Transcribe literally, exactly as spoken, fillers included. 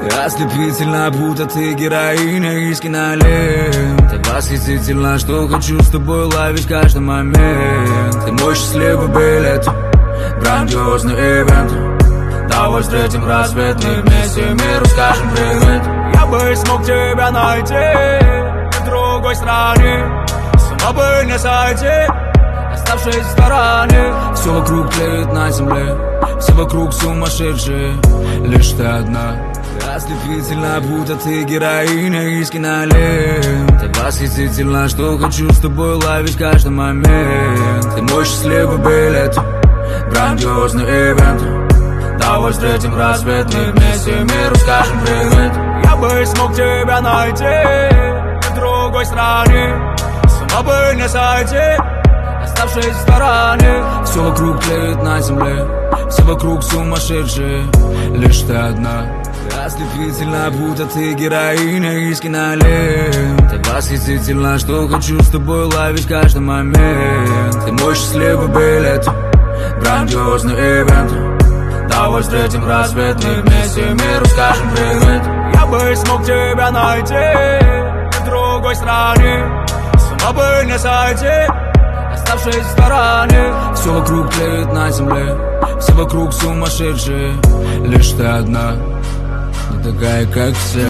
Ослепительно, будто ты героиня из кинолент. Так восхитительно, что хочу с тобой ловить каждый момент. Ты мой счастливый билет, грандиозный ивент. Давай встретим рассвет, мы вместе миру скажем привет. Я бы смог тебя найти в другой стране, снова бы не сойти, оставшись в стороне. Все вокруг тлеет на земле, все вокруг сумасшедшие, лишь ты одна. Ослепительно, будто ты героиня из кинолент. Так восхитительно, что хочу с тобой ловить каждый момент. Ты мой счастливый билет, грандиозный ивент. Давай встретим рассвет, мы вместе миру скажем привет. Я бы смог тебя найти в другой стране, снова бы не сойти, оставшись в стороне. Все вокруг тлеет на земле, все вокруг сумасшедшие, лишь ты одна. Ослепительно, будто ты героиня из кинолент. Так восхитительно, что хочу с тобой ловить каждый момент. Ты мой счастливый билет, грандиозный ивент. Давай встретим рассвет, мы вместе миру скажем привет. Я бы смог тебя найти в другой стране, снова бы не сойти, оставшись в стороне. Все вокруг тлеет на земле, все вокруг сумасшедшие, лишь ты одна, не такая, как все.